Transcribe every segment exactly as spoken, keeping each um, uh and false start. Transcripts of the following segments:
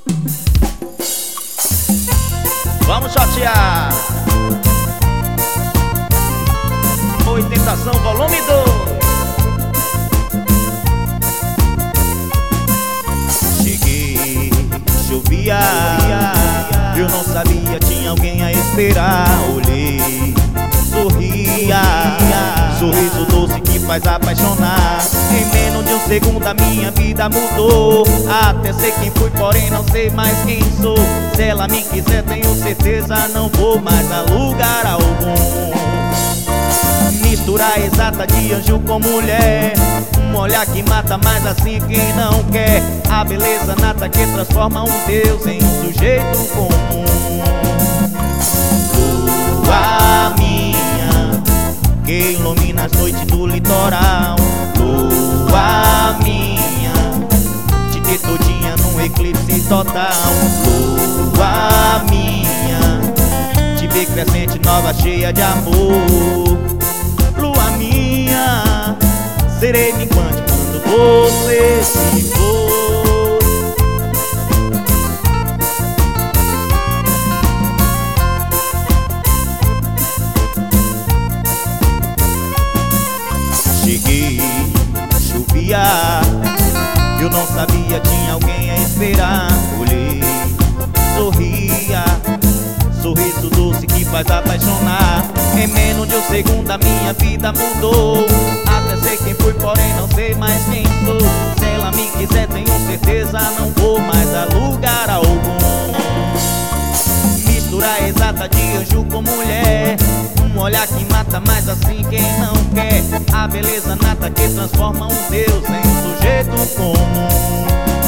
Vamos chatear. Oitentação, volume dois. Cheguei, chovia, eu não sabia, tinha alguém a esperar. Olhei, sorria, sorriso doce que faz apaixonar. Em menos de um segundo a minha vida mudou. Até sei quem fui, porém não sei mais quem sou. Se ela me quiser, tenho certeza, não vou mais a lugar algum. Mistura exata de anjo com mulher, um olhar que mata, mas assim quem não quer. A beleza nata que transforma um Deus em um sujeito comum. Lua minha, que ilumina as noites do litoral. Lua minha, te ter todinha num eclipse total. Lua minha, te ver crescente, nova, cheia de amor. Lua minha, serei minguante quando você se for. Cheguei, chovia, eu não sabia, tinha alguém a esperar. Olhei, sorria, sorriso doce que faz apaixonar. Em menos de um segundo a minha vida mudou. Até sei quem fui, porém não sei mais quem sou. Se ela me quiser, tenho certeza, não vou mais a lugar algum. Mistura exata de anjo com mulher, um olhar que mata, mas assim quem não quer. A beleza nata que transforma um Deus em um sujeito comum.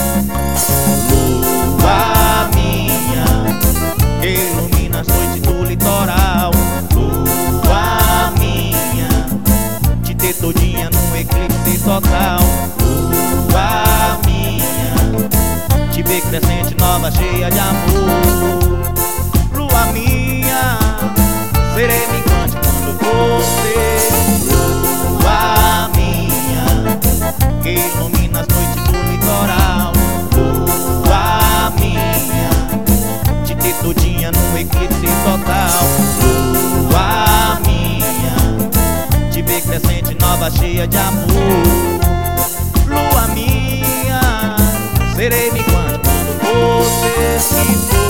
Lua minha, que ilumina as noites do litoral. Lua minha, te ter todinha num eclipse total. Lua minha, te ver crescente, nova, cheia de amor. Lua minha, serei minguante quando você. Lua minha, que ilumina as noites do litoral. Lua minha, te ter todinha num eclipse total. Lua minha, te ver crescente, nova, cheia de amor. Lua minha, serei minguante quando você se for.